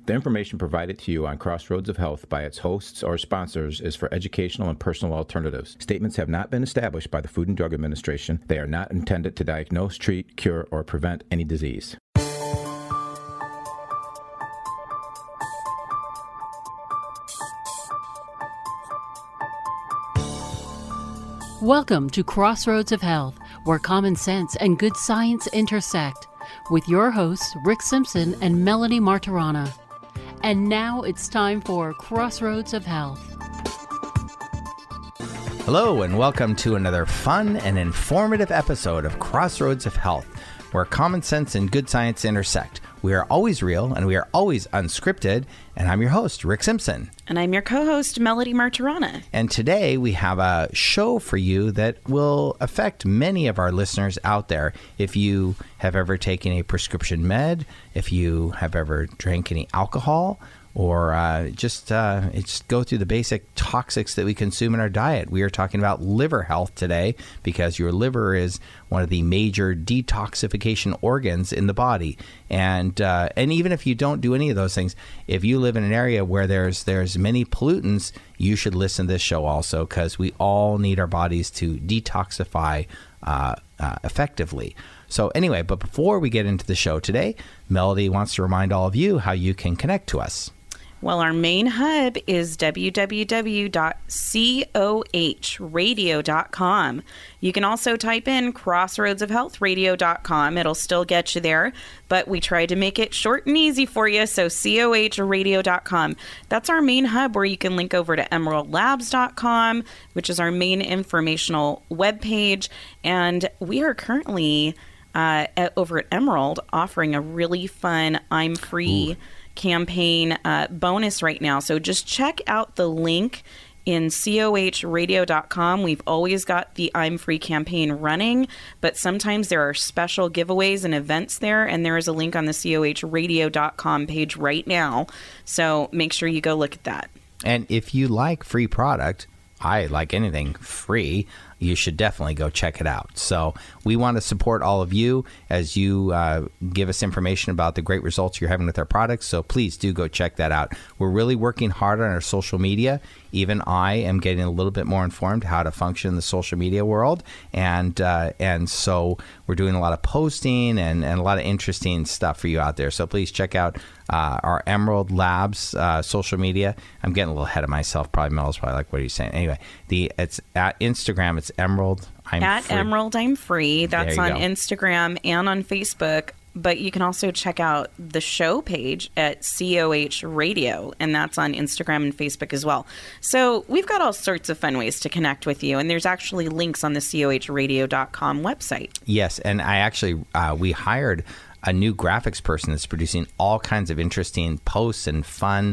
The information provided to you on Crossroads of Health by its hosts or sponsors is for educational and personal alternatives. Statements have not been established by the Food and Drug Administration. They are not intended to diagnose, treat, cure, or prevent any disease. Welcome to Crossroads of Health, where common sense and good science intersect, with your hosts Rick Simpson and Melody Martirana. And now it's time for Crossroads of Health. Hello, and welcome to another fun and informative episode of Crossroads of Health, where common sense and good science intersect. We are always real and we are always unscripted, and I'm your host, Rick Simpson. And I'm your co-host, Melody Martirana. And today we have a show for you that will affect many of our listeners out there. If you have ever taken a prescription med, if you have ever drank any alcohol, or just go through the basic toxics that we consume in our diet. We are talking about liver health today because your liver is one of the major detoxification organs in the body. And even if you don't do any of those things, if you live in an area where there's many pollutants, you should listen to this show also, because we all need our bodies to detoxify effectively. So anyway, but before we get into the show today, Melody wants to remind all of you how you can connect to us. Well, our main hub is www.cohradio.com. You can also type in crossroadsofhealthradio.com. It'll still get you there, but we tried to make it short and easy for you, so cohradio.com. That's our main hub where you can link over to emeraldlabs.com, which is our main informational webpage, and we are currently over at Emerald offering a really fun I'm Free campaign bonus right now. So just check out the link in cohradio.com. We've always got the I'm Free campaign running, but sometimes there are special giveaways and events there, and there is a link on the cohradio.com page right now. So make sure you go look at that. And if you like free product, I like anything free, you should definitely go check it out. So we want to support all of you as you give us information about the great results you're having with our products. So please do go check that out. We're really working hard on our social media. Even I am getting a little bit more informed how to function in the social media world. And so we're doing a lot of posting and a lot of interesting stuff for you out there. So please check out our Emerald Labs social media. I'm getting a little ahead of myself. Probably Mel's probably like, what are you saying? Anyway, it's at Instagram. It's Emerald I'm Free. Emerald I'm Free. That's on Instagram and on Facebook. But you can also check out the show page at COH Radio, and that's on Instagram and Facebook as well. So we've got all sorts of fun ways to connect with you, and there's actually links on the cohradio.com website. Yes, and I actually, we hired a new graphics person that's producing all kinds of interesting posts and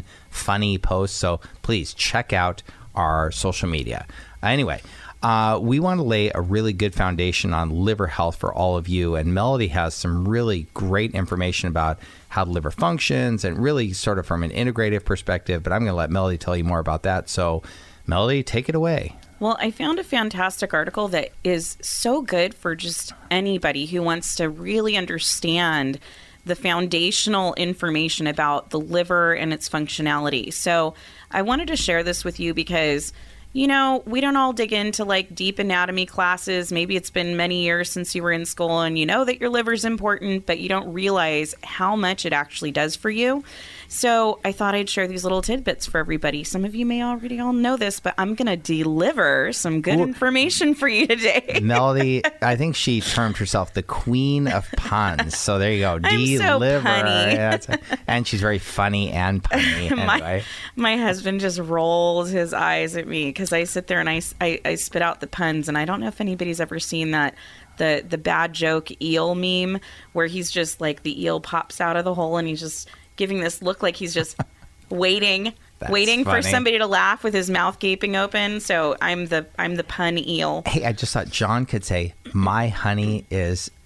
funny posts. So please check out our social media. Anyway, we want to lay a really good foundation on liver health for all of you. And Melody has some really great information about how the liver functions and really sort of from an integrative perspective. But I'm going to let Melody tell you more about that. So Melody, take it away. Well, I found a fantastic article that is so good for just anybody who wants to really understand the foundational information about the liver and its functionality. So I wanted to share this with you because, you know, we don't all dig into like deep anatomy classes. Maybe it's been many years since you were in school and you know that your liver's important, but you don't realize how much it actually does for you. So I thought I'd share these little tidbits for everybody. Some of you may already all know this, but I'm going to deliver some good information for you today. Melody, I think she termed herself the queen of puns. So there you go. I'm so punny. And she's very funny and punny. Anyway. My husband just rolls his eyes at me because I sit there and I spit out the puns. And I don't know if anybody's ever seen that. The bad joke eel meme where he's just like the eel pops out of the hole and he's just giving this look like he's just waiting for somebody to laugh with his mouth gaping open. So I'm the pun eel. Hey, I just thought John could say, "My honey is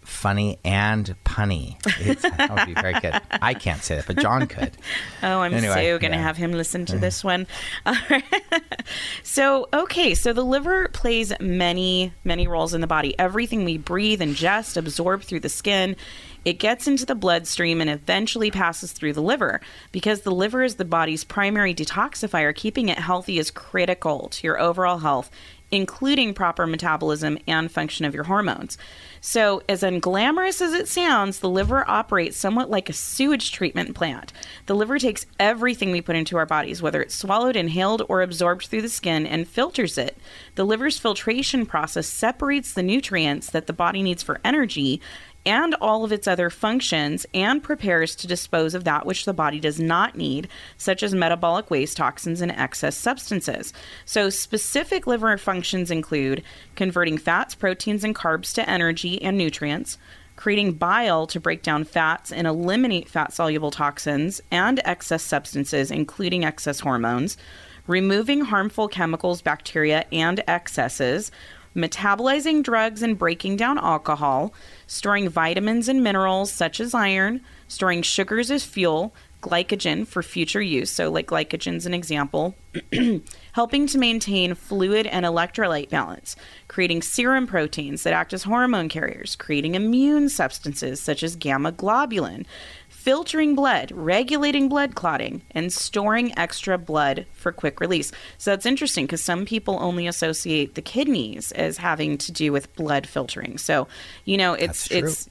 funny and punny. That would be very good. I can't say that, but John could. Oh, I'm so going to have him listen to this one. All right. So the liver plays many, many roles in the body. Everything we breathe, ingest, absorb through the skin, it gets into the bloodstream and eventually passes through the liver. Because the liver is the body's primary detoxifier, keeping it healthy is critical to your overall health, including proper metabolism and function of your hormones. So, as unglamorous as it sounds, the liver operates somewhat like a sewage treatment plant. The liver takes everything we put into our bodies, whether it's swallowed, inhaled, or absorbed through the skin, and filters it. The liver's filtration process separates the nutrients that the body needs for energy and all of its other functions, and prepares to dispose of that which the body does not need, such as metabolic waste, toxins, and excess substances. So specific liver functions include converting fats, proteins, and carbs to energy and nutrients, creating bile to break down fats and eliminate fat-soluble toxins and excess substances, including excess hormones, removing harmful chemicals, bacteria, and excesses, metabolizing drugs and breaking down alcohol, storing vitamins and minerals such as iron, storing sugars as fuel, glycogen for future use, so like glycogen's an example, helping to maintain fluid and electrolyte balance, creating serum proteins that act as hormone carriers, creating immune substances such as gamma globulin, filtering blood, regulating blood clotting, and storing extra blood for quick release. So that's interesting because some people only associate the kidneys as having to do with blood filtering. So, it's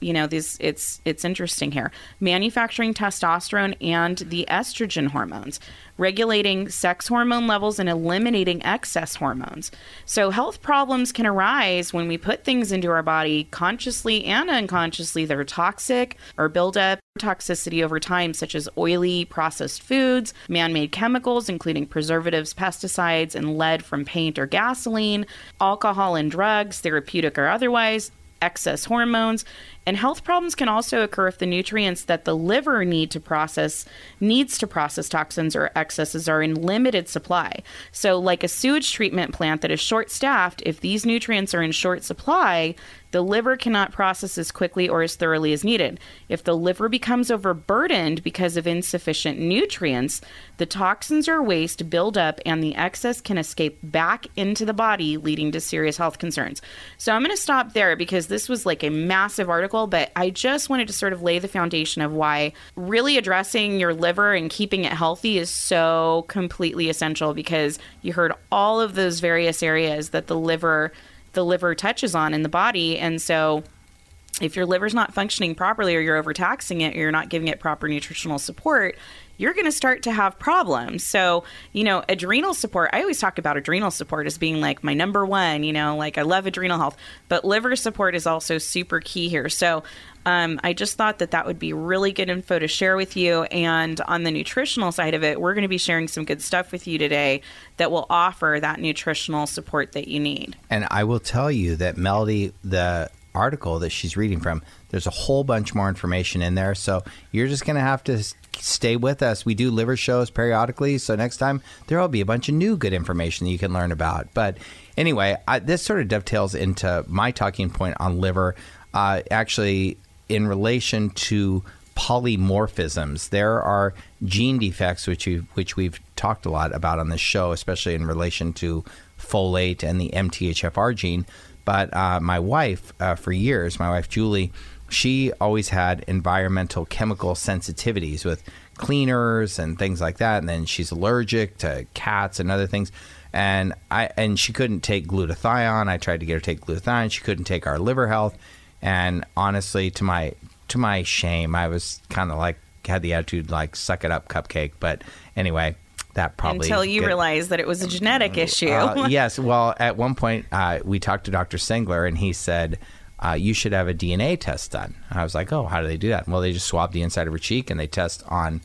interesting here. Manufacturing testosterone and the estrogen hormones, regulating sex hormone levels and eliminating excess hormones. So health problems can arise when we put things into our body consciously and unconsciously that are toxic or build up toxicity over time, such as oily processed foods, man-made chemicals, including preservatives, pesticides, and lead from paint or gasoline, alcohol and drugs, therapeutic or otherwise, excess hormones. And health problems can also occur if the nutrients that the liver needs to process toxins or excesses are in limited supply. So like a sewage treatment plant that is short-staffed, if these nutrients are in short supply, the liver cannot process as quickly or as thoroughly as needed. If the liver becomes overburdened because of insufficient nutrients, the toxins or waste build up and the excess can escape back into the body, leading to serious health concerns. So I'm going to stop there because this was like a massive article, but I just wanted to sort of lay the foundation of why really addressing your liver and keeping it healthy is so completely essential, because you heard all of those various areas that the liver touches on in the body. And so if your liver's not functioning properly, or you're overtaxing it, or you're not giving it proper nutritional support, you're going to start to have problems. So, adrenal support, I always talk about adrenal support as being like my number one, I love adrenal health, but liver support is also super key here. So I just thought that would be really good info to share with you. And on the nutritional side of it, we're going to be sharing some good stuff with you today that will offer that nutritional support that you need. And I will tell you that Melody, the article that she's reading from, there's a whole bunch more information in there. So you're just going to have to stay with us. We do liver shows periodically. So next time there will be a bunch of new good information that you can learn about. But anyway, this sort of dovetails into my talking point on liver. Actually, in relation to polymorphisms, there are gene defects which we've talked a lot about on this show, especially in relation to folate and the MTHFR gene. But my wife, for years, my wife Julie, she always had environmental chemical sensitivities with cleaners and things like that. And then she's allergic to cats and other things. And she couldn't take glutathione. I tried to get her to take glutathione. She couldn't take our liver health. And honestly, to my shame, I was kind of like had the attitude like suck it up, cupcake. But anyway, that probably until you realized that it was a genetic issue. Yes. Well, at one point we talked to Dr. Sengler, and he said you should have a DNA test done. I was like, oh, how do they do that? Well, they just swab the inside of her cheek and they test on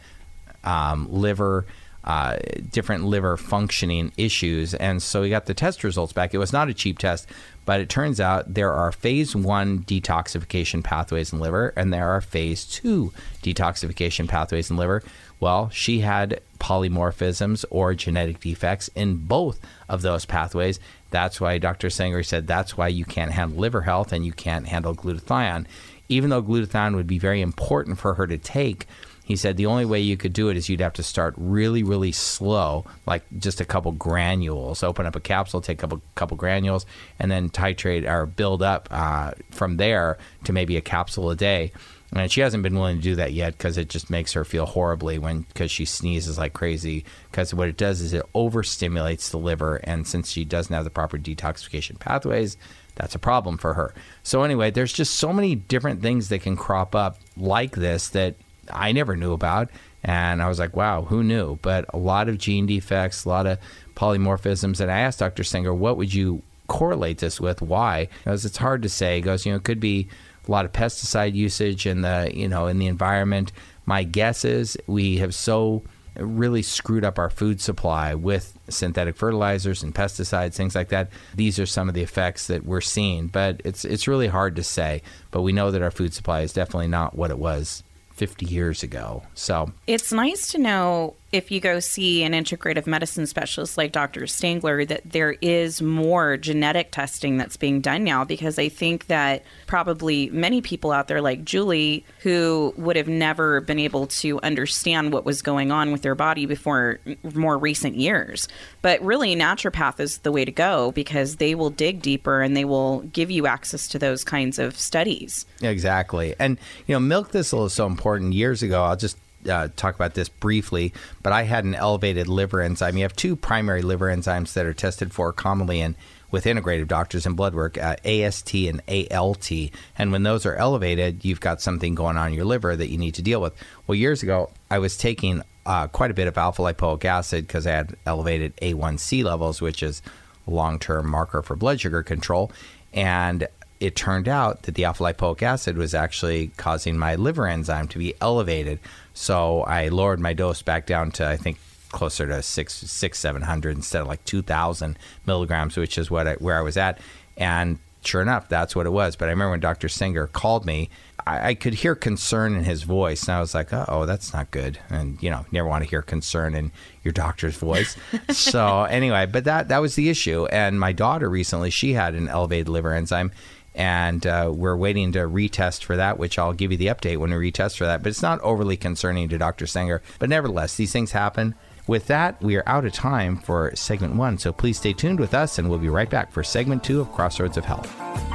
liver. Different liver functioning issues. And so we got the test results back. It was not a cheap test, but it turns out there are phase 1 detoxification pathways in liver, and there are phase 2 detoxification pathways in liver. Well, she had polymorphisms or genetic defects in both of those pathways. That's why Dr. Sanger said that's why you can't handle liver health and you can't handle glutathione. even though glutathione would be very important for her to take, he said the only way you could do it is you'd have to start really, really slow, like just a couple granules. Open up a capsule, take a couple granules, and then titrate or build up from there to maybe a capsule a day. And she hasn't been willing to do that yet because it just makes her feel horribly because she sneezes like crazy. Because what it does is it overstimulates the liver, and since she doesn't have the proper detoxification pathways, that's a problem for her. So anyway, there's just so many different things that can crop up like this that I never knew about. And I was like, wow, who knew? But a lot of gene defects, a lot of polymorphisms. And I asked Dr. Singer, what would you correlate this with? Why? Because it's hard to say. He goes, it could be a lot of pesticide usage in the, in the environment. My guess is we have so really screwed up our food supply with synthetic fertilizers and pesticides, things like that. These are some of the effects that we're seeing, but it's really hard to say. But we know that our food supply is definitely not what it was 50 years ago. So it's nice to know if you go see an integrative medicine specialist like Dr. Stangler that there is more genetic testing that's being done now, because I think that probably many people out there like Julie who would have never been able to understand what was going on with their body before more recent years. But really, naturopath is the way to go because they will dig deeper and they will give you access to those kinds of studies. Exactly. And, milk thistle is so important. Years ago, I'll just talk about this briefly, but I had an elevated liver enzyme. You have two primary liver enzymes that are tested for commonly with integrative doctors in blood work, AST and ALT. And when those are elevated, you've got something going on in your liver that you need to deal with. Well, years ago, I was taking quite a bit of alpha lipoic acid because I had elevated A1C levels, which is a long-term marker for blood sugar control. And it turned out that the alpha lipoic acid was actually causing my liver enzyme to be elevated. So I lowered my dose back down to, I think, closer to 700 instead of like 2,000 milligrams, which is where I was at. And sure enough, that's what it was. But I remember when Dr. Singer called me, I could hear concern in his voice. And I was like, oh, that's not good. And, you never want to hear concern in your doctor's voice. So anyway, but that was the issue. And my daughter recently, she had an elevated liver enzyme. And we're waiting to retest for that, which I'll give you the update when we retest for that. But it's not overly concerning to Dr. Singer. But nevertheless, these things happen. With that, we are out of time for segment 1. So please stay tuned with us, and we'll be right back for segment 2 of Crossroads of Health.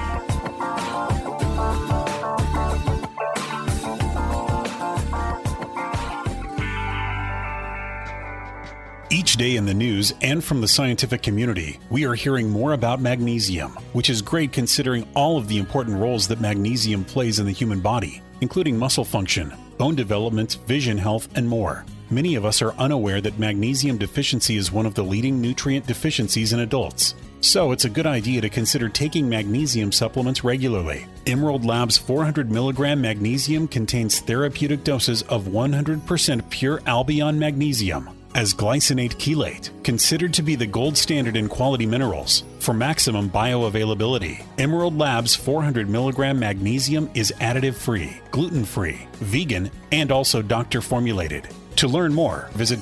Each day in the news and from the scientific community, we are hearing more about magnesium, which is great considering all of the important roles that magnesium plays in the human body, including muscle function, bone development, vision health, and more. Many of us are unaware that magnesium deficiency is one of the leading nutrient deficiencies in adults. So it's a good idea to consider taking magnesium supplements regularly. Emerald Labs 400 milligram magnesium contains therapeutic doses of 100% pure Albion magnesium as glycinate chelate, considered to be the gold standard in quality minerals. For maximum bioavailability, Emerald Labs 400 milligram magnesium is additive-free, gluten-free, vegan, and also doctor-formulated. To learn more, visit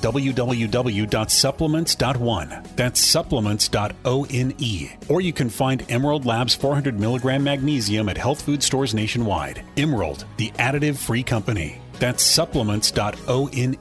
www.supplements.one. That's supplements.one. Or you can find Emerald Labs 400 milligram magnesium at health food stores nationwide. Emerald, the additive-free company. That's supplements.one.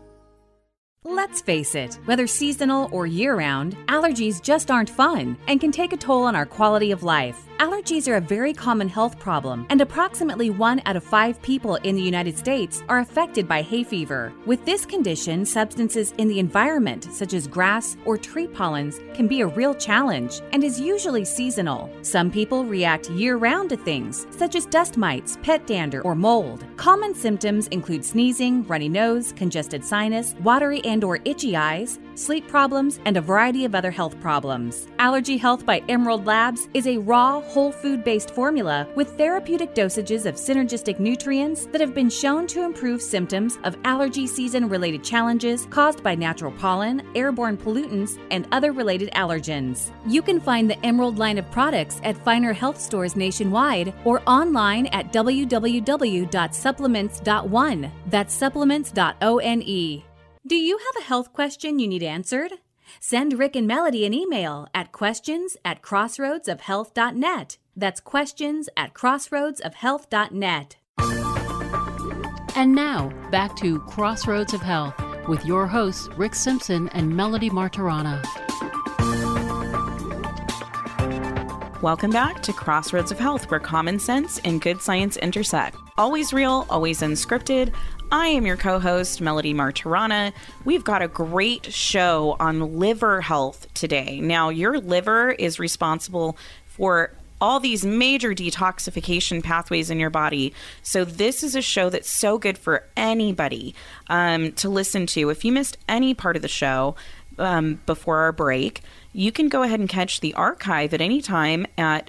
Let's face it, whether seasonal or year-round, allergies just aren't fun and can take a toll on our quality of life. Allergies are a very common health problem, and approximately 1 out of 5 people in the United States are affected by hay fever. With this condition, substances in the environment, such as grass or tree pollens, can be a real challenge and is usually seasonal. Some people react year-round to things, such as dust mites, pet dander, or mold. Common symptoms include sneezing, runny nose, congested sinus, watery and or itchy eyes, sleep problems, and a variety of other health problems. Allergy Health by Emerald Labs is a raw, whole food-based formula with therapeutic dosages of synergistic nutrients that have been shown to improve symptoms of allergy season-related challenges caused by natural pollen, airborne pollutants, and other related allergens. You can find the Emerald line of products at finer health stores nationwide or online at www.supplements.one. That's supplements.one. Do you have a health question you need answered? Send Rick and Melody an email at questions@crossroadsofhealth.net. That's questions@crossroadsofhealth.net. And now, back to Crossroads of Health with your hosts, Rick Simpson and Melody Martirana. Welcome back to Crossroads of Health, where common sense and good science intersect. Always real, always unscripted. I am your co-host, Melody Martirana. We've got a great show on liver health today. Now, your liver is responsible for all these major detoxification pathways in your body. So this is a show that's so good for anybody to listen to. If you missed any part of the show before our break, you can go ahead and catch the archive at any time at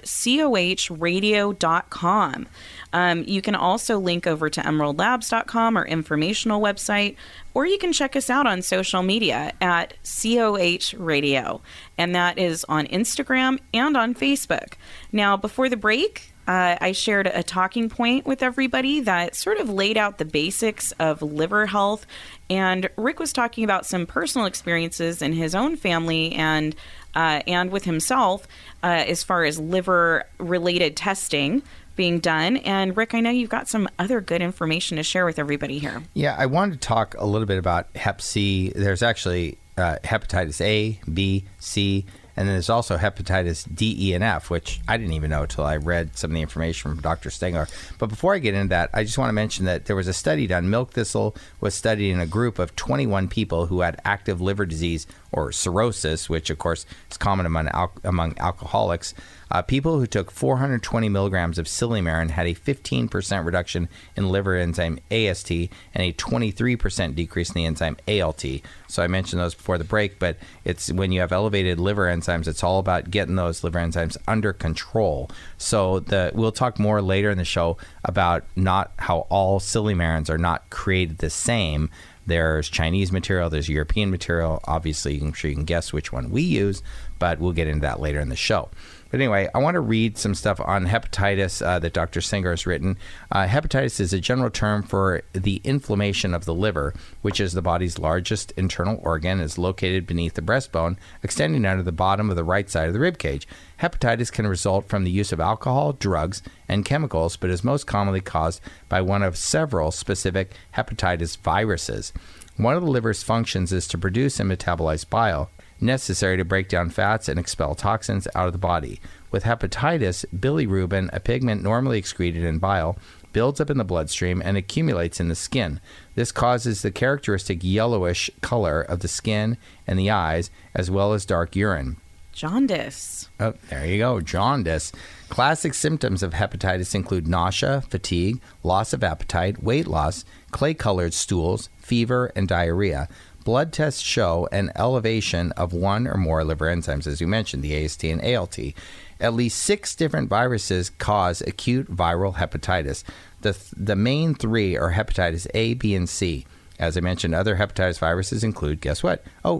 cohradio.com. You can also link over to emeraldlabs.com, our informational website, or you can check us out on social media at COH Radio, and that is on Instagram and on Facebook. Now, before the break, I shared a talking point with everybody that sort of laid out the basics of liver health, and Rick was talking about some personal experiences in his own family and with himself as far as liver-related testing being done. And Rick, I know you've got some other good information to share with everybody here. Yeah, I wanted to talk a little bit about Hep C. There's actually hepatitis A, B, C, and then there's also hepatitis D, E, and F, which I didn't even know until I read some of the information from Dr. Stengler. But before I get into that, I just want to mention that there was a study done. Milk thistle was studied in a group of 21 people who had active liver disease or cirrhosis, which, of course, is common among alcoholics. People who took 420 milligrams of Silymarin had a 15% reduction in liver enzyme AST and a 23% decrease in the enzyme ALT. So I mentioned those before the break, but it's when you have elevated liver enzymes, it's all about getting those liver enzymes under control. So we'll talk more later in the show about not how all Silymarins are not created the same. There's Chinese material, there's European material. Obviously, I'm sure you can guess which one we use, but we'll get into that later in the show. But anyway, I want to read some stuff on hepatitis that Dr. Singer has written. Hepatitis is a general term for the inflammation of the liver, which is the body's largest internal organ, is located beneath the breastbone, extending under the bottom of the right side of the rib cage. Hepatitis can result from the use of alcohol, drugs, and chemicals, but is most commonly caused by one of several specific hepatitis viruses. One of the liver's functions is to produce and metabolize bile, necessary to break down fats and expel toxins out of the body. With hepatitis, bilirubin, a pigment normally excreted in bile, builds up in the bloodstream and accumulates in the skin. This causes the characteristic yellowish color of the skin and the eyes, as well as dark urine. Jaundice. Oh, there you go, jaundice. Classic symptoms of hepatitis include nausea, fatigue, loss of appetite, weight loss, clay-colored stools, fever, and diarrhea. Blood tests show an elevation of one or more liver enzymes, as you mentioned, the AST and ALT. At least 6 different viruses cause acute viral hepatitis. The main 3 are hepatitis A, B, and C. As I mentioned, other hepatitis viruses include, guess what?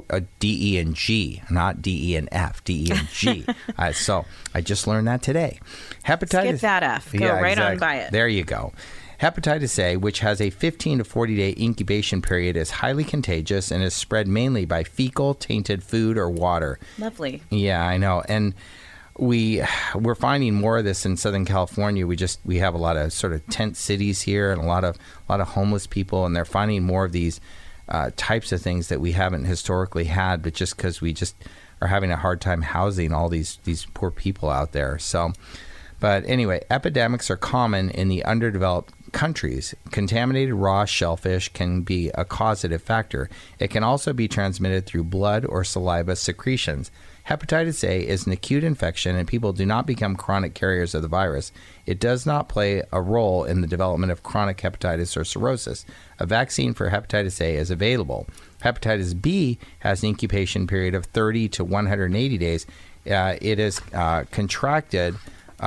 D, E, and G, not D, E, and F, D, E, and G. So I just learned that today. Hepatitis. Skip that F. Go right exactly. On by it. There you go. Hepatitis A, which has a 15 to 40-day incubation period, is highly contagious and is spread mainly by fecal, tainted food, or water. Lovely. Yeah, I know. And we're finding more of this in Southern California. We have a lot of sort of tent cities here and a lot of homeless people, and they're finding more of these types of things that we haven't historically had, but just because we just are having a hard time housing all these poor people out there. So, but anyway, epidemics are common in the underdeveloped countries. Contaminated raw shellfish can be a causative factor. It can also be transmitted through blood or saliva secretions. Hepatitis A is an acute infection, and people do not become chronic carriers of the virus. It does not play a role in the development of chronic hepatitis or cirrhosis. A vaccine for hepatitis A is available. Hepatitis B has an incubation period of 30 to 180 days. It is contracted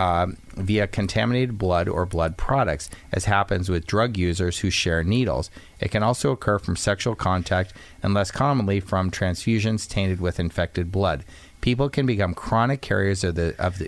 via contaminated blood or blood products, as happens with drug users who share needles. It can also occur from sexual contact and less commonly from transfusions tainted with infected blood. People can become chronic carriers of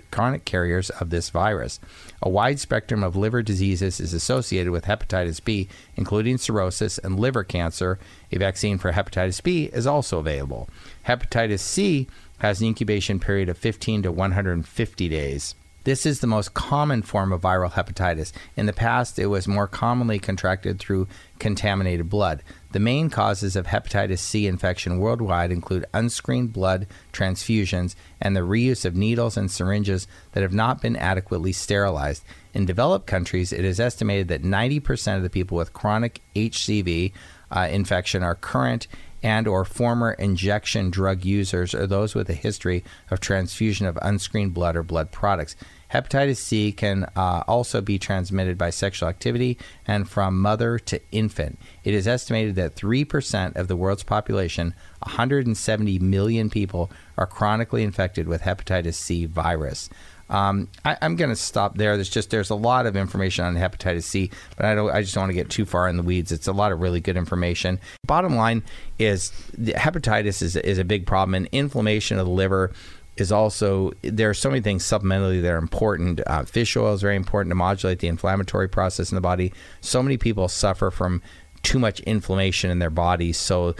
this virus. A wide spectrum of liver diseases is associated with hepatitis B, including cirrhosis and liver cancer. A vaccine for hepatitis B is also available. Hepatitis C has an incubation period of 15 to 150 days. This is the most common form of viral hepatitis. In the past, it was more commonly contracted through contaminated blood. The main causes of hepatitis C infection worldwide include unscreened blood transfusions and the reuse of needles and syringes that have not been adequately sterilized. In developed countries, it is estimated that 90% of the people with chronic HCV infection are current and or former injection drug users or those with a history of transfusion of unscreened blood or blood products. Hepatitis C can also be transmitted by sexual activity and from mother to infant. It is estimated that 3% of the world's population, 170 million people, are chronically infected with hepatitis C virus. I'm going to stop there. There's a lot of information on hepatitis C, but I just don't want to get too far in the weeds. It's a lot of really good information. Bottom line is hepatitis is a big problem, and inflammation of the liver is also, there are so many things supplementally that are important. Fish oil is very important to modulate the inflammatory process in the body. So many people suffer from too much inflammation in their bodies. So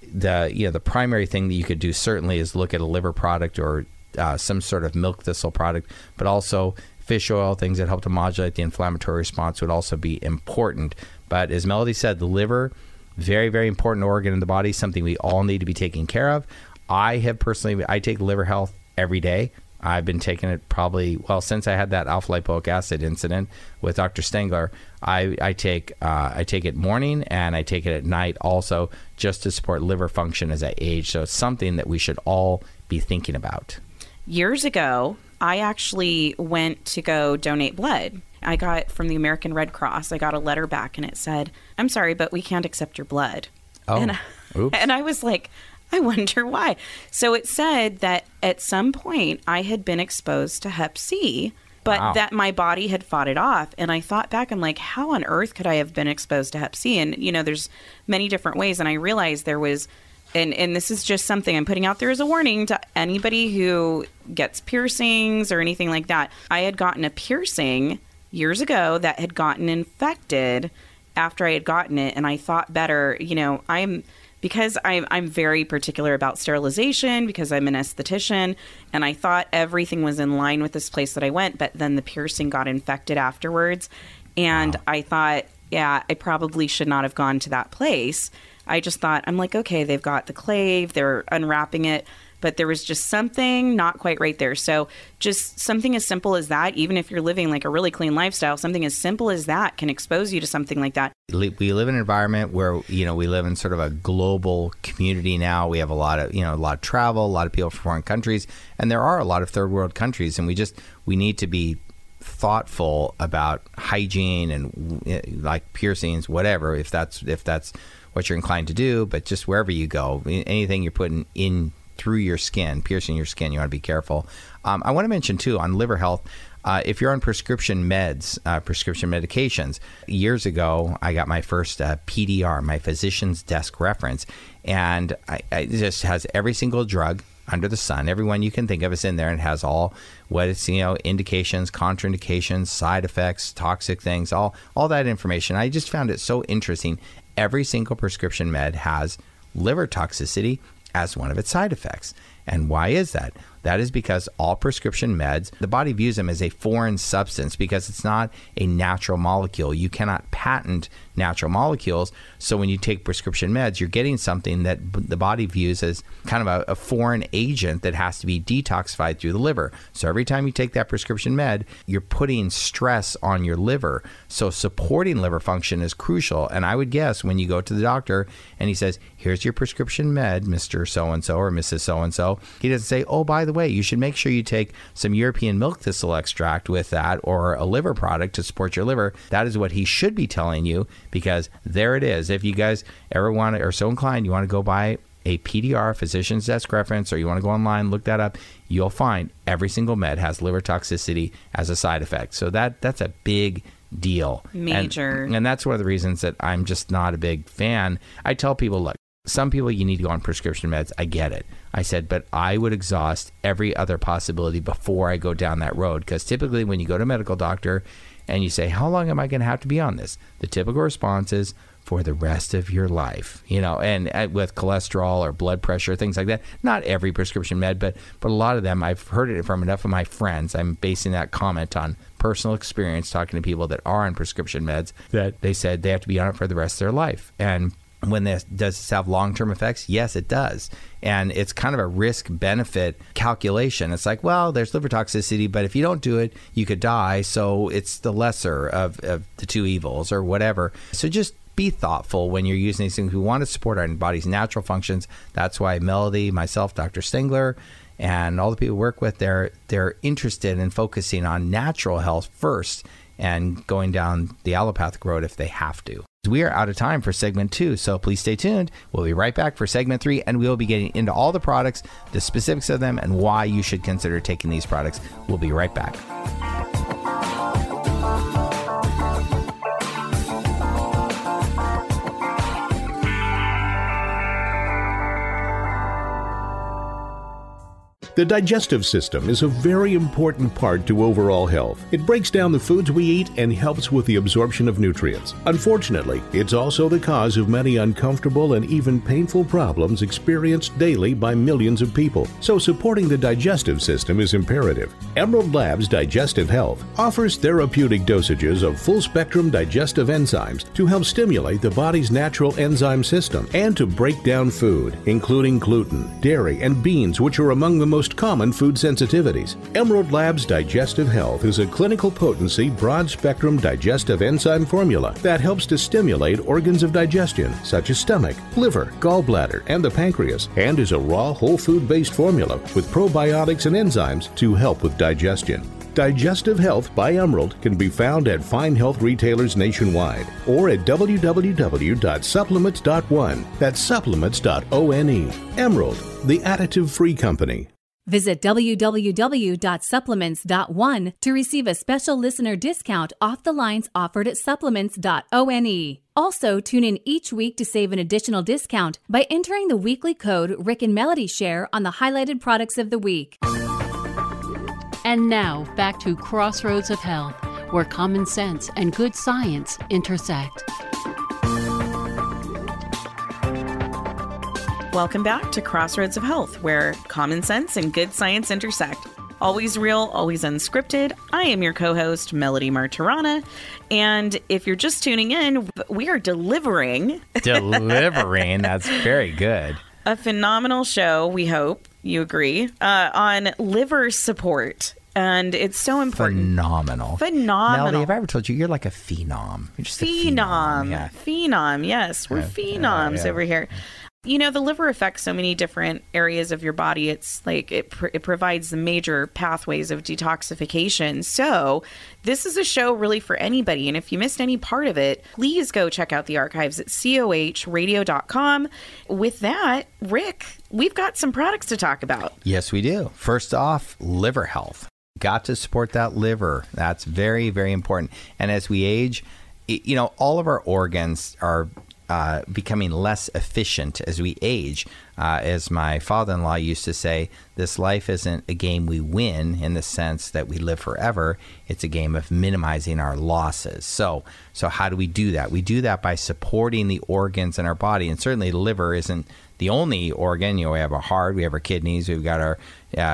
the primary thing that you could do certainly is look at a liver product or some sort of milk thistle product, but also fish oil, things that help to modulate the inflammatory response would also be important. But as Melody said, the liver, very, very important organ in the body, something we all need to be taking care of. I take liver health every day. I've been taking it since I had that alpha lipoic acid incident with Dr. Stengler. I take it morning and I take it at night also, just to support liver function as I age. So it's something that we should all be thinking about. Years ago, I actually went to go donate blood. I got from the American Red Cross, I got a letter back and it said, "I'm sorry, but we can't accept your blood." Oh, oops. And I was like, I wonder why. So it said that at some point I had been exposed to Hep C, but that my body had fought it off. And I thought back, I'm like, how on earth could I have been exposed to Hep C? And, there's many different ways. And I realized there was, and this is just something I'm putting out there as a warning to anybody who gets piercings or anything like that. I had gotten a piercing years ago that had gotten infected after I had gotten it. And I thought better, because I'm very particular about sterilization, because I'm an esthetician, and I thought everything was in line with this place that I went, but then the piercing got infected afterwards. And I thought, I probably should not have gone to that place. I just thought, I'm like, okay, they've got the clave, they're unwrapping it, but there was just something not quite right there. So just something as simple as that, even if you're living like a really clean lifestyle, something as simple as that can expose you to something like that. We live in an environment where, we live in sort of a global community now. We have a lot of travel, a lot of people from foreign countries, and there are a lot of third world countries, and we need to be thoughtful about hygiene and like piercings, whatever, if that's what you're inclined to do. But just wherever you go, anything you're putting in through your skin, piercing your skin, you want to be careful. I want to mention too, on liver health, if you're on prescription meds, prescription medications, years ago, I got my first PDR, my physician's desk reference, and it just has every single drug under the sun. Everyone you can think of is in there, and it has all what it's, indications, contraindications, side effects, toxic things, all that information. I just found it so interesting. Every single prescription med has liver toxicity as one of its side effects. And why is that? That is because all prescription meds, the body views them as a foreign substance because it's not a natural molecule. You cannot patent natural molecules. So when you take prescription meds, you're getting something that the body views as kind of a foreign agent that has to be detoxified through the liver. So every time you take that prescription med, you're putting stress on your liver. So supporting liver function is crucial. And I would guess when you go to the doctor and he says, here's your prescription med, Mr. So-and-so or Mrs. So-and-so, he doesn't say, oh, by the way, you should make sure you take some European milk thistle extract with that or a liver product to support your liver. That is what he should be telling you, because there it is. If you guys ever want to, or so inclined, you want to go buy a PDR, physician's desk reference, or you want to go online, look that up, you'll find every single med has liver toxicity as a side effect. So that's a big deal. Major. And that's one of the reasons that I'm just not a big fan. I tell people, look, some people you need to go on prescription meds. I get it. I said, but I would exhaust every other possibility before I go down that road. Because typically when you go to a medical doctor and you say, how long am I going to have to be on this? The typical response is for the rest of your life, and with cholesterol or blood pressure, things like that. Not every prescription med, but a lot of them, I've heard it from enough of my friends. I'm basing that comment on personal experience, talking to people that are on prescription meds, that they said they have to be on it for the rest of their life. And does this have long-term effects? Yes, it does. And it's kind of a risk-benefit calculation. It's like, well, there's liver toxicity, but if you don't do it, you could die. So it's the lesser of the two evils or whatever. So just be thoughtful when you're using these things. We want to support our body's natural functions. That's why Melody, myself, Dr. Stingler, and all the people we work with, they're interested in focusing on natural health first and going down the allopathic road if they have to. We are out of time for segment 2, so please stay tuned. We'll be right back for segment 3, and we'll be getting into all the products, the specifics of them, and why you should consider taking these products. We'll be right back. The digestive system is a very important part to overall health. It breaks down the foods we eat and helps with the absorption of nutrients. Unfortunately, it's also the cause of many uncomfortable and even painful problems experienced daily by millions of people. So supporting the digestive system is imperative. Emerald Labs Digestive Health offers therapeutic dosages of full-spectrum digestive enzymes to help stimulate the body's natural enzyme system and to break down food, including gluten, dairy, and beans, which are among the most common food sensitivities. Emerald Labs Digestive Health is a clinical potency, broad-spectrum digestive enzyme formula that helps to stimulate organs of digestion, such as stomach, liver, gallbladder, and the pancreas, and is a raw, whole food-based formula with probiotics and enzymes to help with digestion. Digestive Health by Emerald can be found at fine health retailers nationwide or at www.supplements.one. That's supplements.one. Emerald, the additive-free company. Visit www.supplements.one to receive a special listener discount off the lines offered at supplements.one. Also, tune in each week to save an additional discount by entering the weekly code Rick and Melody Share on the highlighted products of the week. And now, back to Crossroads of Health, where common sense and good science intersect. Welcome back to Crossroads of Health, where common sense and good science intersect. Always real, always unscripted. I am your co-host, Melody Martirana. And if you're just tuning in, we are delivering. That's very good. A phenomenal show, we hope you agree, on liver support. And it's so important. Phenomenal. Melody, have I ever told you you're like a phenom? You're just phenom. Yeah. Phenom, yes. We're phenoms over here. You know, the liver affects so many different areas of your body. It's like it provides the major pathways of detoxification. So this is a show really for anybody. And if you missed any part of it, please go check out the archives at cohradio.com. With that, Rick, we've got some products to talk about. Yes, we do. First off, liver health. Got to support that liver. That's very, very important. And as we age, all of our organs are becoming less efficient as we age. As my father-in-law used to say, this life isn't a game we win in the sense that we live forever. It's a game of minimizing our losses. So how do we do that? We do that by supporting the organs in our body. And certainly the liver isn't the only organ. We have our heart, we have our kidneys, we've got our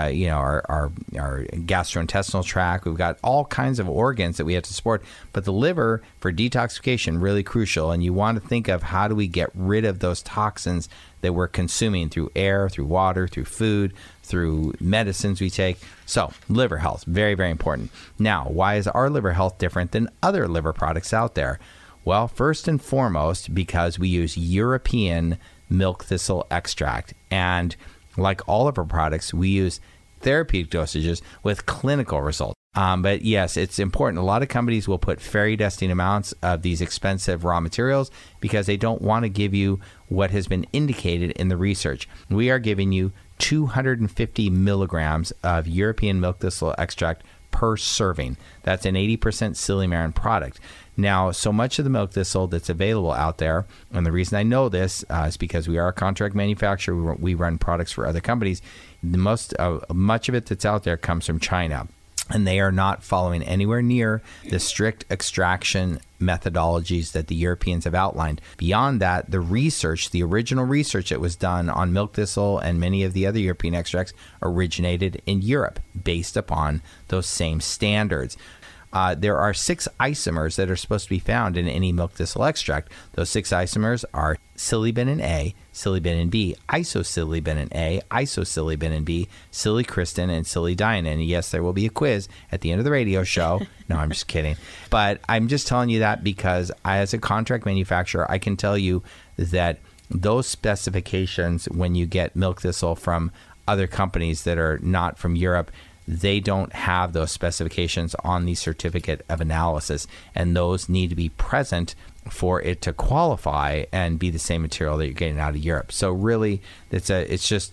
gastrointestinal tract. We've got all kinds of organs that we have to support. But the liver, for detoxification, really crucial. And you want to think of how do we get rid of those toxins that we're consuming through air, through water, through food, through medicines we take. So liver health, very, very important. Now, why is our liver health different than other liver products out there? Well, first and foremost, because we use European milk thistle extract. And like all of our products, we use therapeutic dosages with clinical results. But yes, it's important. A lot of companies will put fairy dusting amounts of these expensive raw materials because they don't want to give you what has been indicated in the research. We are giving you 250 milligrams of European milk thistle extract per serving. That's an 80% Silymarin product. Now, so much of the milk thistle that's available out there, and the reason I know this is because we are a contract manufacturer. We run products for other companies. Much of it that's out there comes from China. And they are not following anywhere near the strict extraction methodologies that the Europeans have outlined. Beyond that, the research, the original research that was done on milk thistle and many of the other European extracts originated in Europe based upon those same standards. There are 6 isomers that are supposed to be found in any milk thistle extract. Those 6 isomers are silibinin A, silibinin B, isosilibinin A, isosilibinin B, silicristin, and silidinin. And yes, there will be a quiz at the end of the radio show. No, I'm just kidding. But I'm just telling you that because as a contract manufacturer, I can tell you that those specifications, when you get milk thistle from other companies that are not from Europe, they don't have those specifications on the certificate of analysis, and those need to be present for it to qualify and be the same material that you're getting out of Europe. So really, it's just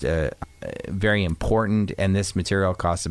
very important, and this material costs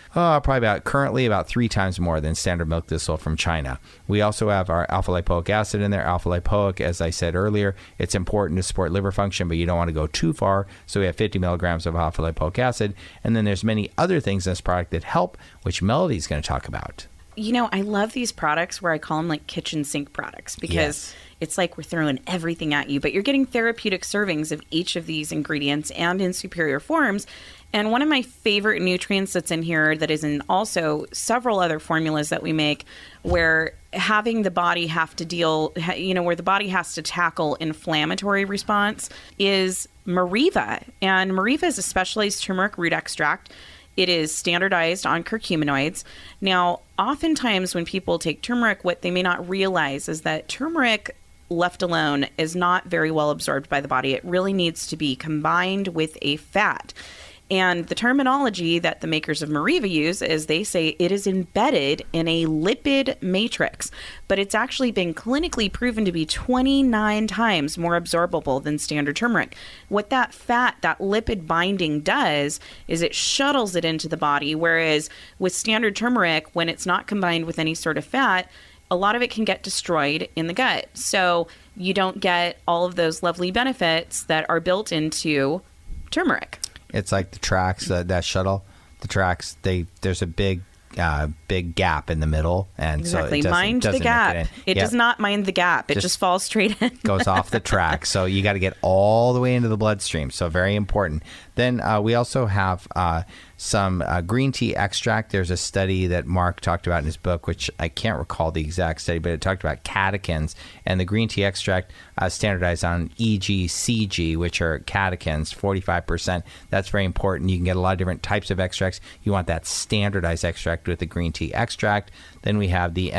currently about 3 times more than standard milk thistle from China. We also have our alpha lipoic acid in there. Alpha lipoic, as I said earlier, it's important to support liver function, but you don't want to go too far. So we have 50 milligrams of alpha lipoic acid, and then there's many other things in this product that help, which Melody's going to talk about. You know, I love these products where I call them like kitchen sink products because it's like we're throwing everything at you, but you're getting therapeutic servings of each of these ingredients and in superior forms. And one of my favorite nutrients that's in here that is in also several other formulas that we make where having the body have to deal, where the body has to tackle inflammatory response is Meriva. And Meriva is a specialized turmeric root extract. It is standardized on curcuminoids. Now, oftentimes when people take turmeric, what they may not realize is that turmeric left alone is not very well absorbed by the body. It really needs to be combined with a fat. And the terminology that the makers of Meriva use is they say it is embedded in a lipid matrix, but it's actually been clinically proven to be 29 times more absorbable than standard turmeric. What that fat, that lipid binding does is it shuttles it into the body, whereas with standard turmeric, when it's not combined with any sort of fat, a lot of it can get destroyed in the gut. So you don't get all of those lovely benefits that are built into turmeric. It's like the tracks, that shuttle. The tracks, there's a big gap in the middle, and exactly. So it mind the gap. It does not mind the gap. It just falls straight in. Goes off the track. So you got to get all the way into the bloodstream. So very important. Then we also have some green tea extract. There's a study that Mark talked about in his book, which I can't recall the exact study, but it talked about catechins, and the green tea extract standardized on EGCG, which are catechins, 45%. That's very important. You can get a lot of different types of extracts. You want that standardized extract with the green tea extract. Then we have the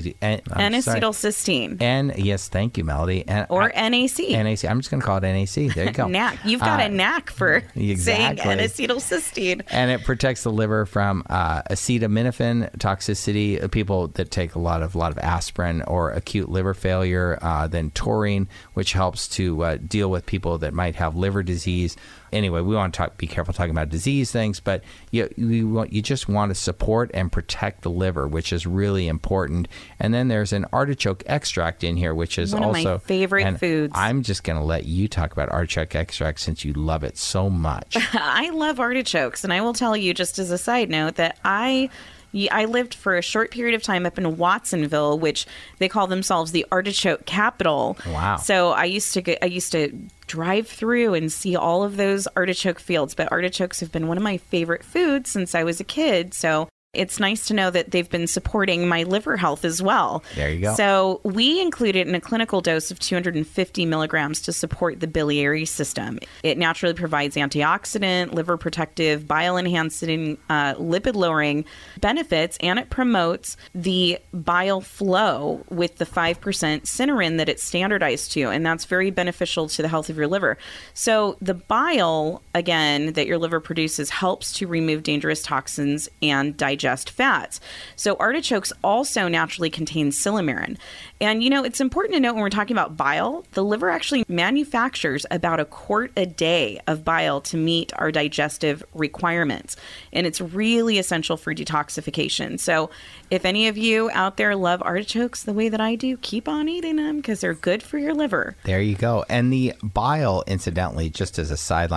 N-acetylcysteine. Yes, thank you, Melody. NAC. NAC. I'm just going to call it NAC. There you go. NAC. You've got a knack for saying N-acetylcysteine. And it protects the liver from acetaminophen toxicity. People that take a lot of aspirin or acute liver failure. Then taurine, which helps to deal with people that might have liver disease. Anyway, we want to be careful talking about disease things, but you just want to support and protect the liver, which is really important. And then there's an artichoke extract in here, which is one also of my favorite foods. I'm just going to let you talk about artichoke extract since you love it so much. I love artichokes, and I will tell you just as a side note that I lived for a short period of time up in Watsonville, which they call themselves the artichoke capital. Wow. So I used to drive through and see all of those artichoke fields, but artichokes have been one of my favorite foods since I was a kid. So it's nice to know that they've been supporting my liver health as well. There you go. So we include it in a clinical dose of 250 milligrams to support the biliary system. It naturally provides antioxidant, liver protective, bile enhancing, lipid lowering benefits, and it promotes the bile flow with the 5% cynurin that it's standardized to, and that's very beneficial to the health of your liver. So the bile, again, that your liver produces helps to remove dangerous toxins and digest fats. So artichokes also naturally contain silymarin. And, it's important to note when we're talking about bile, the liver actually manufactures about 1 quart a day of bile to meet our digestive requirements. And it's really essential for detoxification. So if any of you out there love artichokes the way that I do, keep on eating them because they're good for your liver. There you go. And the bile, incidentally, just as a sideline,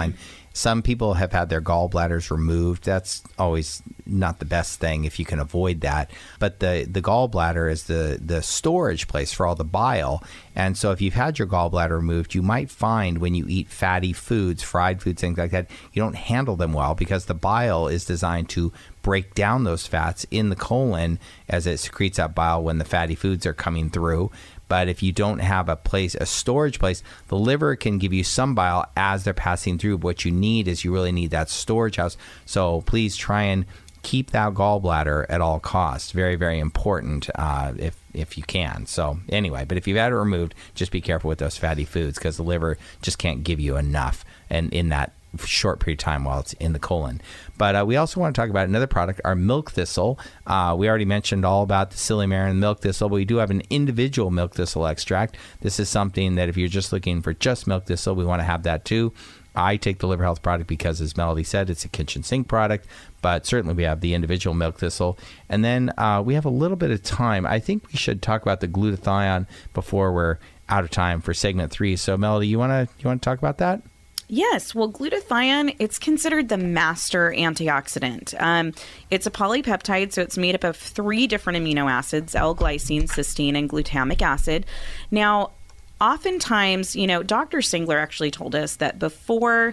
Some people have had their gallbladders removed. That's always not the best thing if you can avoid that. But the gallbladder is the storage place for all the bile. And so if you've had your gallbladder removed, you might find when you eat fatty foods, fried foods, things like that, you don't handle them well because the bile is designed to break down those fats in the colon as it secretes that bile when the fatty foods are coming through. But if you don't have a storage place, the liver can give you some bile as they're passing through. What you need is you really need that storage house. So please try and keep that gallbladder at all costs. Very, very important if you can. So anyway, but if you've had it removed, just be careful with those fatty foods because the liver just can't give you enough and in that short period of time while it's in the colon. But we also want to talk about another product, our milk thistle. We already mentioned all about the silymarin and milk thistle, but we do have an individual milk thistle extract. This is something that if you're just looking for just milk thistle, we want to have that too. I take the Liver Health product because, as Melody said, it's a kitchen sink product, but certainly we have the individual milk thistle. And then we have a little bit of time. I think we should talk about the glutathione before we're out of time for segment 3. So Melody, you want to talk about that? Yes. Well, glutathione, it's considered the master antioxidant. It's a polypeptide, so it's made up of 3 different amino acids, L-glycine, cysteine, and glutamic acid. Now, oftentimes, Dr. Singler actually told us that before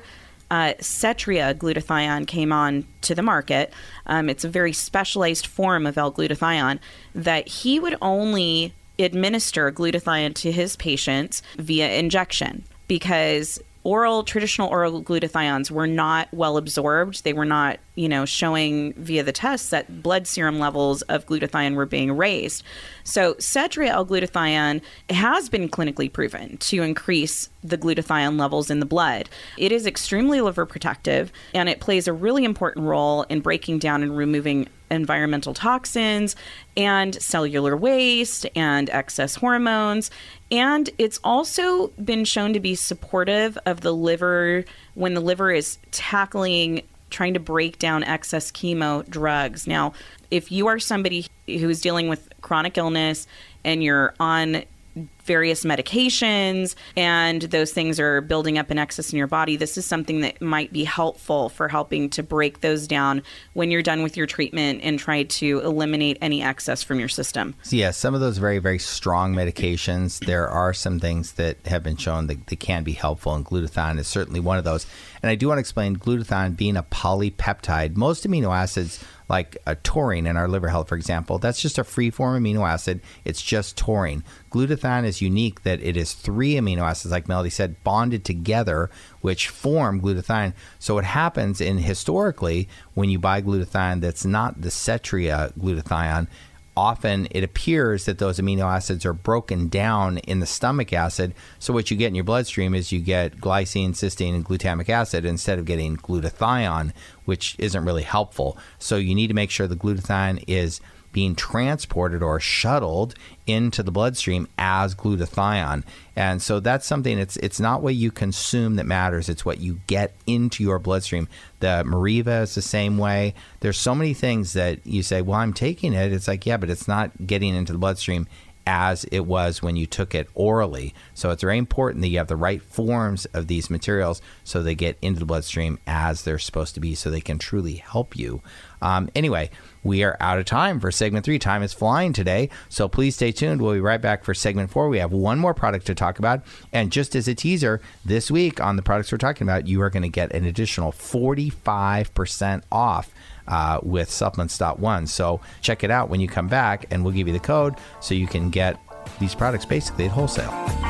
Cetria glutathione came on to the market, it's a very specialized form of L-glutathione, that he would only administer glutathione to his patients via injection because traditional oral glutathiones were not well absorbed. They were not, showing via the tests that blood serum levels of glutathione were being raised. So Cetria L-glutathione has been clinically proven to increase the glutathione levels in the blood. It is extremely liver protective, and it plays a really important role in breaking down and removing environmental toxins and cellular waste and excess hormones. And it's also been shown to be supportive of the liver when the liver is trying to break down excess chemo drugs. Now, if you are somebody who is dealing with chronic illness and you're on various medications and those things are building up in excess in your body, this is something that might be helpful for helping to break those down when you're done with your treatment and try to eliminate any excess from your system. So yeah, some of those very, very strong medications, there are some things that have been shown that they can be helpful, and glutathione is certainly one of those. And I do want to explain glutathione being a polypeptide. Most amino acids, like taurine in our liver health, for example, that's just a free-form amino acid. It's just taurine. Glutathione is unique that it is 3 amino acids, like Melody said, bonded together, which form glutathione. So what happens historically when you buy glutathione that's not the Cetria glutathione, often it appears that those amino acids are broken down in the stomach acid. So what you get in your bloodstream is you get glycine, cysteine, and glutamic acid instead of getting glutathione, which isn't really helpful. So you need to make sure the glutathione is being transported or shuttled into the bloodstream as glutathione. And so that's something, it's not what you consume that matters, it's what you get into your bloodstream. The Mariva is the same way. There's so many things that you say, well, I'm taking it. It's like, yeah, but it's not getting into the bloodstream as it was when you took it orally. So it's very important that you have the right forms of these materials so they get into the bloodstream as they're supposed to be so they can truly help you. Anyway, we are out of time for segment 3. Time is flying today, so please stay tuned. We'll be right back for segment 4. We have one more product to talk about, and just as a teaser, this week on the products we're talking about, you are going to get an additional 45% off with Supplements.one. So check it out when you come back, and we'll give you the code so you can get these products basically at wholesale.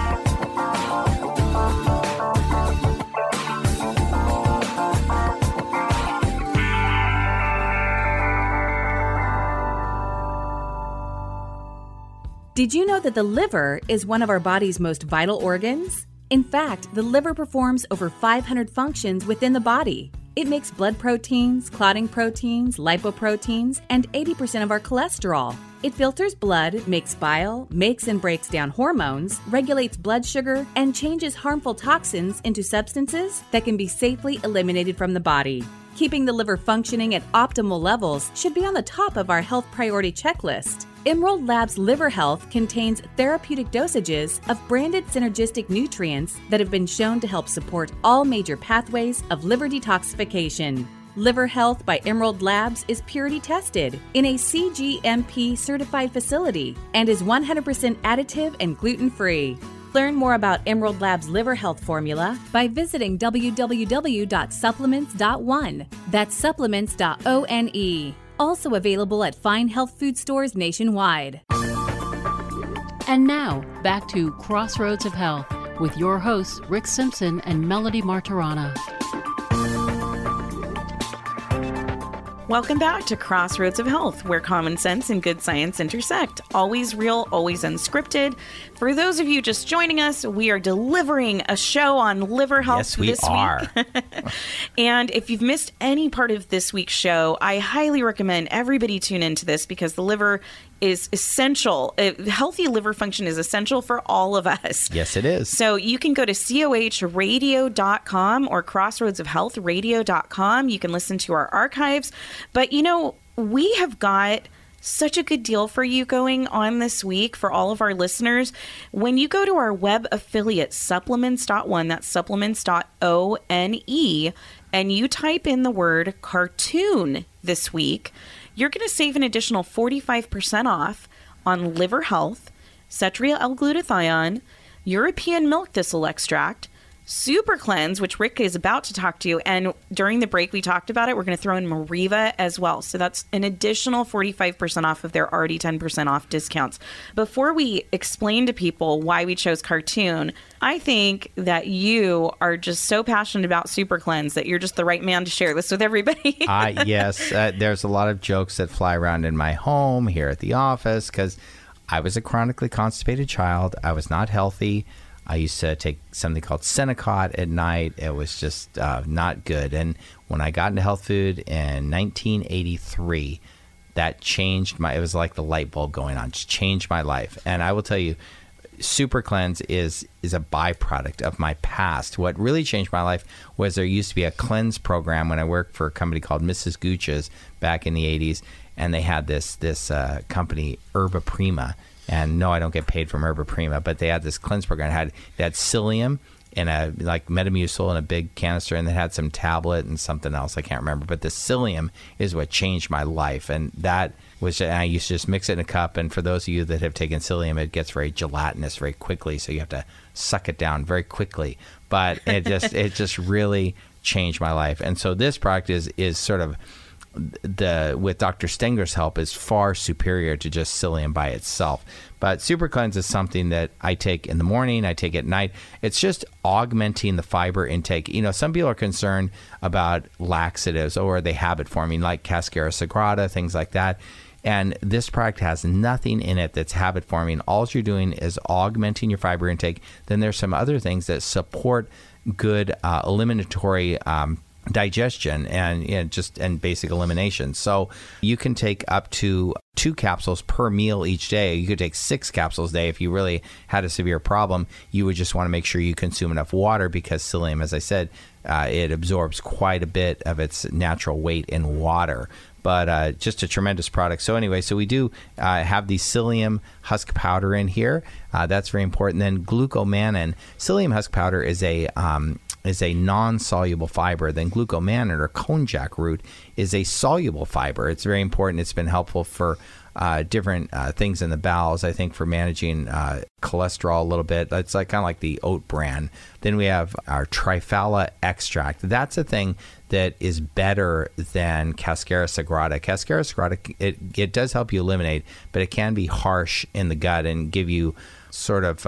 Did you know that the liver is one of our body's most vital organs? In fact, the liver performs over 500 functions within the body. It makes blood proteins, clotting proteins, lipoproteins, and 80% of our cholesterol. It filters blood, makes bile, makes and breaks down hormones, regulates blood sugar, and changes harmful toxins into substances that can be safely eliminated from the body. Keeping the liver functioning at optimal levels should be on the top of our health priority checklist. Emerald Labs Liver Health contains therapeutic dosages of branded synergistic nutrients that have been shown to help support all major pathways of liver detoxification. Liver Health by Emerald Labs is purity tested in a CGMP certified facility and is 100% additive and gluten-free. Learn more about Emerald Labs Liver Health formula by visiting www.supplements.one. That's supplements.one. Also available at fine health food stores nationwide. And now, back to Crossroads of Health with your hosts, Rick Simpson and Melody Martirana. Welcome back to Crossroads of Health, where common sense and good science intersect. Always real, always unscripted. For those of you just joining us, we are delivering a show on liver health this week. And if you've missed any part of this week's show, I highly recommend everybody tune into this because the liver is essential. Healthy liver function is essential for all of us. Yes, it is. So you can go to cohradio.com or crossroadsofhealthradio.com. You can listen to our archives. But, you know, we have got such a good deal for you going on this week for all of our listeners. When you go to our web affiliate, supplements.one, that's supplements.one, and you type in the word cartoon this week, you're going to save an additional 45% off on liver health, Cetria L-glutathione, European milk thistle extract, Super Cleanse, which Rick is about to talk to you, and during the break we talked about it, we're going to throw in Mariva as well. So that's an additional 45% off of their already 10% off discounts. Before we explain to people why we chose cartoon, I think that you are just so passionate about Super Cleanse that you're just the right man to share this with everybody. Yes, there's a lot of jokes that fly around in my home, here at the office, because I was a chronically constipated child. I was not healthy. I used to take something called Senecot at night. It was just not good. And when I got into health food in 1983, that changed it was like the light bulb going on, just changed my life. And I will tell you, Super Cleanse is a byproduct of my past. What really changed my life was there used to be a cleanse program when I worked for a company called Mrs. Gooch's back in the 80s. And they had this company, Herba Prima. And no, I don't get paid from Herba Prima, but they had this cleanse program. It had psyllium and like Metamucil in a big canister, and they had some tablet and something else I can't remember. But the psyllium is what changed my life, and that was. And I used to just mix it in a cup. And for those of you that have taken psyllium, it gets very gelatinous very quickly, so you have to suck it down very quickly. But it just really changed my life. And so this product is sort of. With Dr. Stenger's help is far superior to just psyllium by itself. But Super Cleanse is something that I take in the morning, I take at night. It's just augmenting the fiber intake. You know, some people are concerned about laxatives or they habit forming like Cascara sagrada, things like that. And this product has nothing in it that's habit forming. All you're doing is augmenting your fiber intake. Then there's some other things that support good eliminatory digestion and basic elimination. So you can take up to 2 capsules per meal each day. You could take 6 capsules a day if you really had a severe problem. You would just want to make sure you consume enough water because psyllium, as I said, it absorbs quite a bit of its natural weight in water. But just a tremendous product. So anyway, so we do have the psyllium husk powder in here. That's very important. Then glucomannan. Psyllium husk powder is a non-soluble fiber. Then glucomannan or konjac root is a soluble fiber. It's very important. It's been helpful for different things in the bowels, I think, for managing cholesterol a little bit. It's like kind of like the oat bran. Then we have our Triphala extract. That's a thing that is better than Cascara sagrada. Cascara sagrada, it does help you eliminate, but it can be harsh in the gut and give you sort of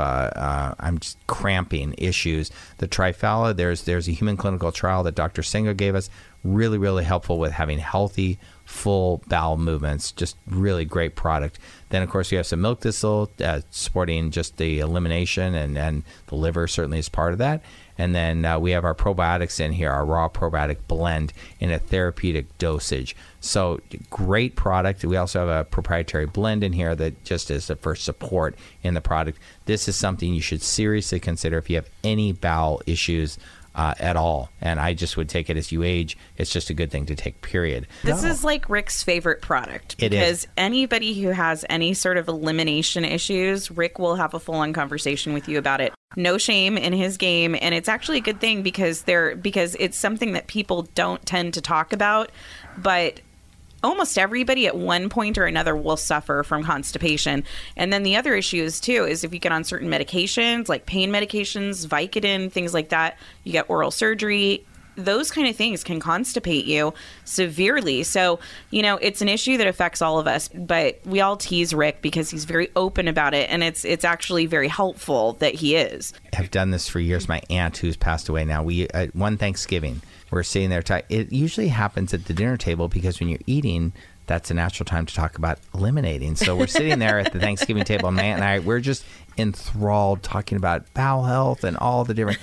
cramping issues. The Triphala, there's a human clinical trial that Dr. Stenger gave us, really, really helpful with having healthy, full bowel movements. Just really great product. Then, of course, we have some milk thistle supporting just the elimination, and the liver certainly is part of that. And then we have our probiotics in here, our raw probiotic blend in a therapeutic dosage. So great product. We also have a proprietary blend in here that just is for support in the product. This is something you should seriously consider if you have any bowel issues. at all. And I just would take it as you age. It's just a good thing to take, period. This is like Rick's favorite product, because anybody who has any sort of elimination issues, Rick will have a full-on conversation with you about it. No shame in his game, and it's actually a good thing because it's something that people don't tend to talk about, but almost everybody at one point or another will suffer from constipation. And then the other issue is too, is if you get on certain medications like pain medications, Vicodin, things like that, you get oral surgery, those kind of things can constipate you severely. So, it's an issue that affects all of us, but we all tease Rick because he's very open about it. And it's actually very helpful that he is. I've done this for years. My aunt, who's passed away now, one Thanksgiving, we're sitting there. It usually happens at the dinner table because when you're eating, that's a natural time to talk about eliminating. So we're sitting there at the Thanksgiving table, my aunt and I, we're just enthralled talking about bowel health and all the different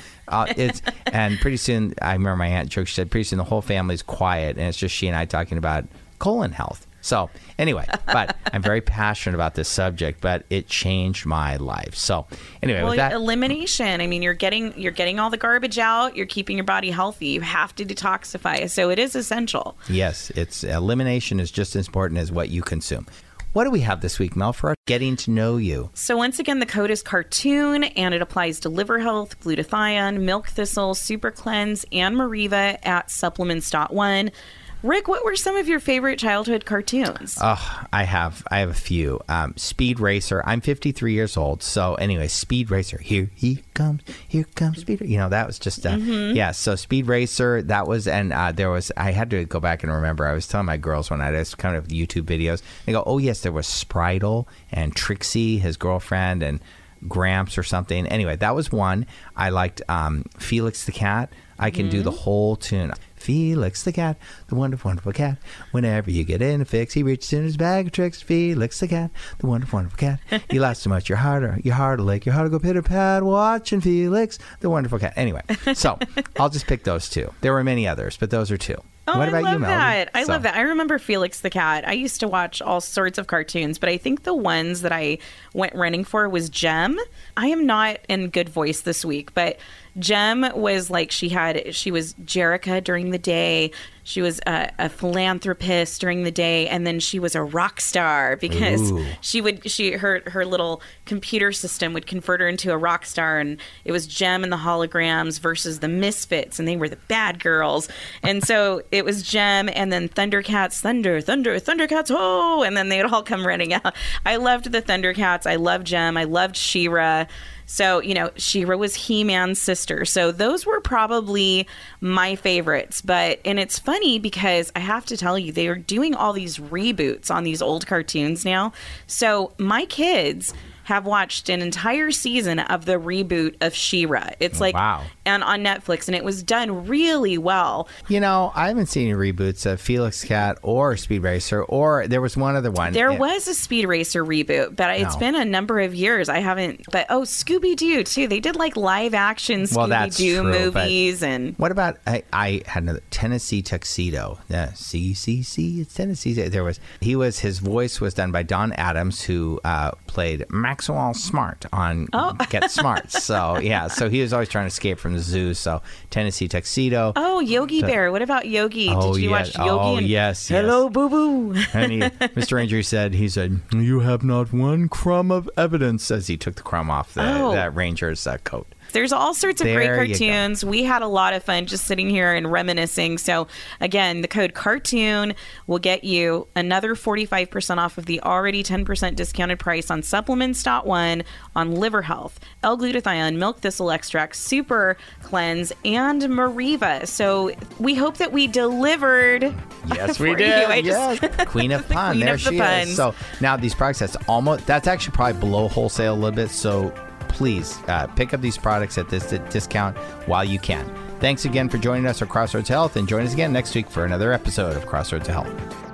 and pretty soon, I remember my aunt joked, she said, pretty soon the whole family's quiet and it's just she and I talking about colon health. So anyway, but I'm very passionate about this subject, but it changed my life. So anyway, with that, elimination, I mean, you're getting all the garbage out, you're keeping your body healthy, you have to detoxify. So it is essential. Yes, elimination is just as important as what you consume. What do we have this week, Mel, for getting to know you? So once again, the code is Cartoon, and it applies to liver health, glutathione, milk thistle, super cleanse, and Mariva at supplements.one. Rick, what were some of your favorite childhood cartoons? I have a few. Speed Racer. I'm 53 years old. So anyway, Speed Racer. Here comes Speed Racer. That was just, yeah. So Speed Racer, that was, and I had to go back and remember. I was telling my girls one night, I was kind of YouTube videos. They go, oh yes, there was Spritle and Trixie, his girlfriend, and Gramps or something. Anyway, that was one. I liked Felix the Cat. I can do the whole tune. Felix the cat, the wonderful, wonderful cat. Whenever you get in a fix, he reaches in his bag of tricks. Felix the cat, the wonderful, wonderful cat. He laughs so much, your heart will ache, your heart will go pitter-pat, watching Felix, the wonderful cat. Anyway, so I'll just pick those two. There were many others, but those are two. Oh, what about I love you, Mel? that. I love that. I remember Felix the Cat. I used to watch all sorts of cartoons, but I think the ones that I went running for was Jem. I am not in good voice this week, but Jem was like, she was Jerica during the day. She was a philanthropist during the day, and then she was a rock star because her little computer system would convert her into a rock star, and it was Jem and the Holograms versus the Misfits, and they were the bad girls. And so it was Jem and then Thundercats, Thundercats, ho! And then they would all come running out. I loved the Thundercats. I loved Jem. I loved She-Ra. So, She-Ra was He-Man's sister. So those were probably my favorites. And it's funny because I have to tell you, they are doing all these reboots on these old cartoons now. So my kids have watched an entire season of the reboot of She-Ra. It's wow. And on Netflix, and it was done really well. I haven't seen any reboots of Felix Cat or Speed Racer, or there was one other one. There was a Speed Racer reboot, but it's been a number of years. I haven't, but Scooby-Doo too. They did like live action Scooby-Doo movies. And what about, I had another Tennessee Tuxedo. CCC, it's Tennessee. His voice was done by Don Adams, who played Maxwell Smart on Get Smart. So he was always trying to escape from the zoo. So Tennessee Tuxedo. Oh, Yogi Bear. What about Yogi? Did you watch Yogi? Oh, yes. Hello, Boo Boo. And Mr. Ranger said, you have not one crumb of evidence, as he took the crumb off that ranger's coat. There's all sorts of great cartoons. We had a lot of fun just sitting here and reminiscing. So again, the code Cartoon will get you another 45% off of the already 10% discounted price on supplements.one, on liver health, L-glutathione, milk thistle extract, super cleanse, and Mariva. So we hope that we delivered. Yes, we did. Queen of Pun. There she is. So now these products, that's actually probably below wholesale a little bit. So please pick up these products at this discount while you can. Thanks again for joining us at Crossroads Health, and join us again next week for another episode of Crossroads Health.